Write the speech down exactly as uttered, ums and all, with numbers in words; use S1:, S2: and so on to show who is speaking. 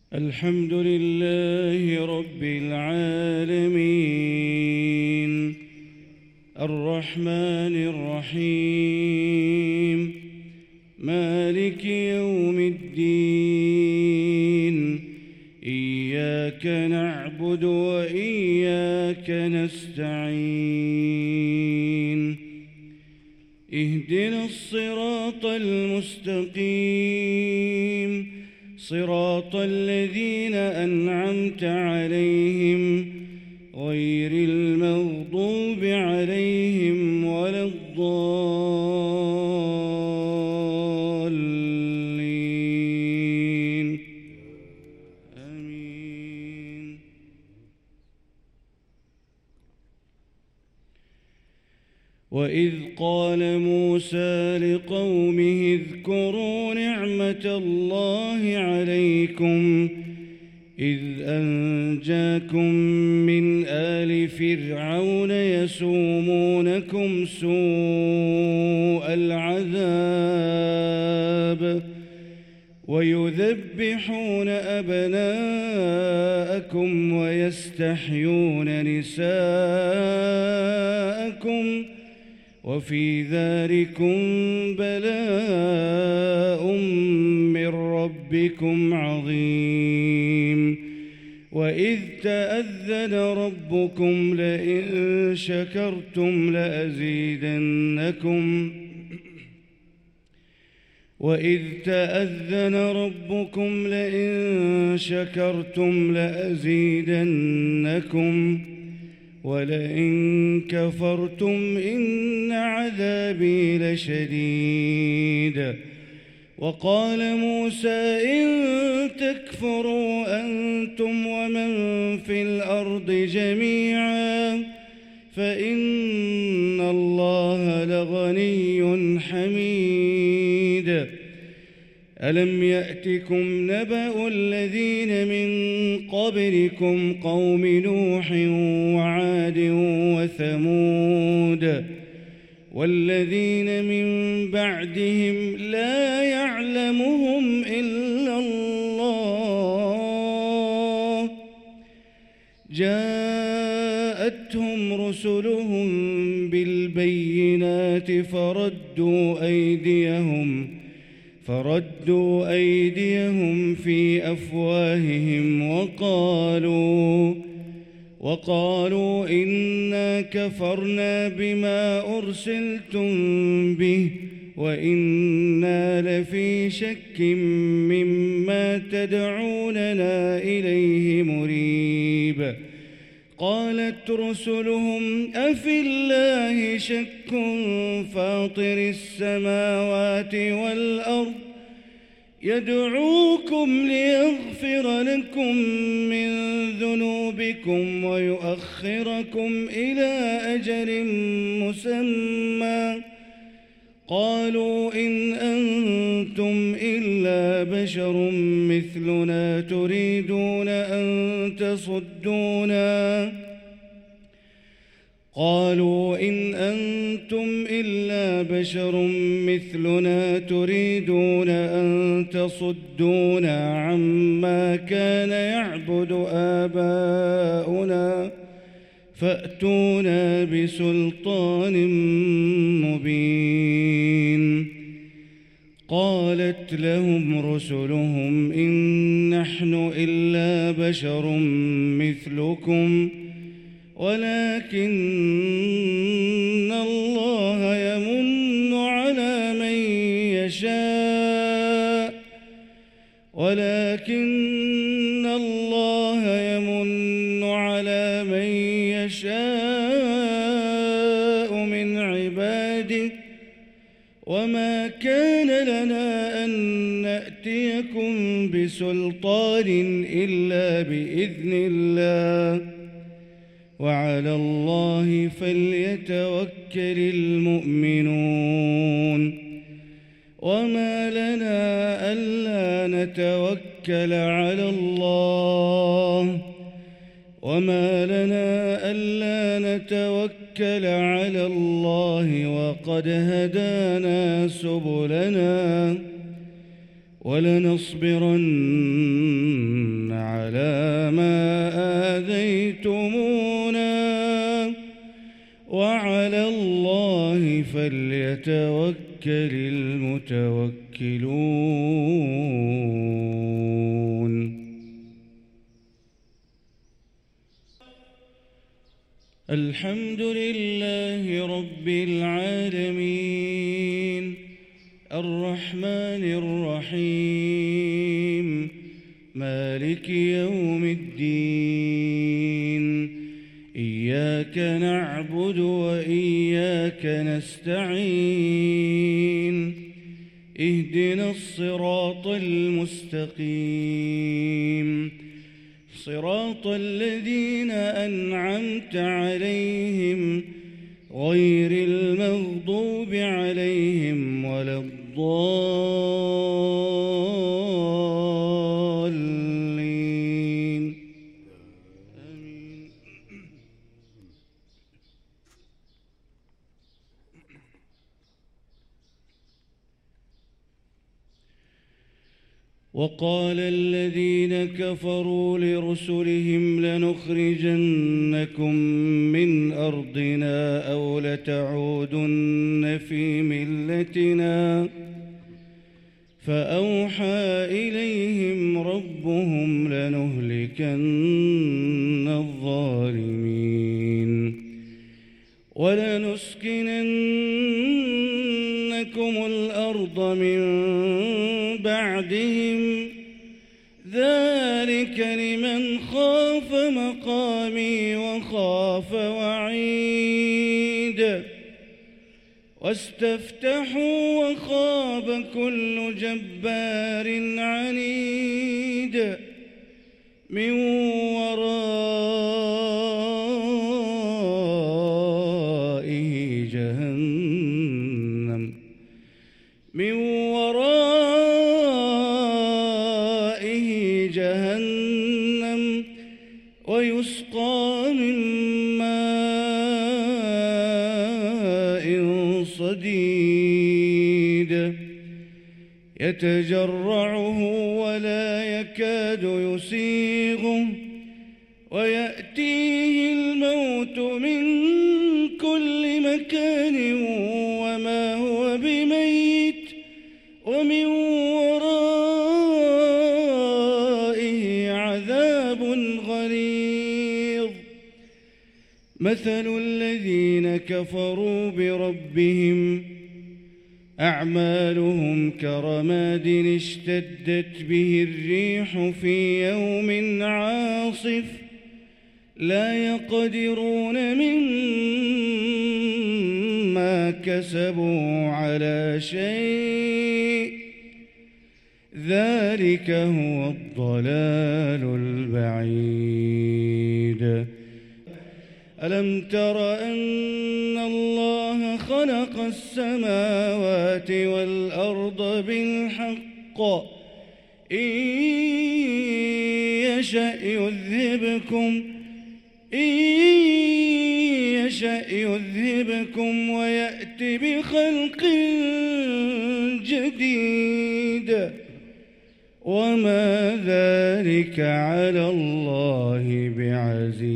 S1: الحمد لله رب العالمين الرحمن الرحيم مالك يوم الدين إياك نعبد وإياك نستعين اهدنا الصراط المستقيم صراط الذين أنعمت عليهم غير المغضوب عليهم ولا الضالين آمين. وإذ قال موسى لقومه اذكروا نعمة الله عليكم إذ أنجاكم من آل فرعون يسومونكم سوء العذاب ويذبحون أبناءكم ويستحيون نساءكم وفي ذلكم بلاء من ربكم عظيم. وإذ تأذن ربكم لئن شكرتم لأزيدنكم وإذ تأذن ربكم لئن شكرتم لأزيدنكم ولئن كفرتم إن عذابي لشديد. وقال موسى إن تكفروا أنتم ومن في الأرض جميعا فإن الله لغني حميد. ألم يأتكم نبأ الذين من قبلكم قوم نوح وعاد وثمود والذين من بعدهم لا يعلمهم إلا الله جاءتهم رسلهم بالبينات فردوا أيديهم فردوا أيديهم في أفواههم وقالوا وقالوا إنا كفرنا بما أرسلتم به وإنا لفي شك مما تدعوننا إليه مريب. قالت رسلهم أفي الله شك فاطر السماوات والأرض يدعوكم ليغفر لكم من ذنوبكم ويؤخركم إلى أجل مسمى قالوا إن أنتم إلا بشر مثلنا تريدون أن تصدونا قالوا إن أنتم إلا بشر مثلنا تريدون أن تصدونا عما كان يعبد آباؤنا فأتونا بسلطان مبين. قالت لهم رسلهم إن نحن إلا بشر مثلكم ولكن الله يمن على من يشاء ولكن الله يمن على من يشاء من عباده وما كان لنا أن نأتيكم بسلطان إلا بإذن الله وعلى الله فليتوكل المؤمنون. وما لنا ألا نتوكل على الله وما لنا ألا نتوكل على الله وقد هدانا سبلنا ولنصبرن على ما آذيتمونا وعلى الله فليتوكل المتوكلون. الحمد لله رب العالمين الرحمن الرحيم مالك يوم الدين إياك نعبد وإياك نستعين اهدنا الصراط المستقيم صراط الذين أنعمت عليهم غير المغضوب عليهم ولا الضالين آمين. وقال الذين كفروا لرسلهم لنخرجنكم من أرضنا أو لتعودن في ملتنا فأوحى إليهم ربهم لنهلكن الظالمين ولنسكننكم الأرض من بعدهم ذلك لمن خاف مقامي وخاف وعيد واستفتحوا وخاب كل جبار عنيد من ورائه جهنم من ورائه جهنم ويسقى من ماء صديد يتجرعه ولا يكاد يسيغه ويأتيه الموت من كل مكان وما هو بميت ومن ورائه عذاب غليظ. مثل الذين كفروا بربهم أعمالهم كرماد اشتدت به الريح في يوم عاصف لا يقدرون مما كسبوا على شيء ذلك هو الضلال البعيد. ألم تر أن الله خلق السماوات والأرض بالحق إن يشأ يذهبكم إن يشأ يذهبكم ويأت بخلق جديد وما ذلك على الله بعزيز.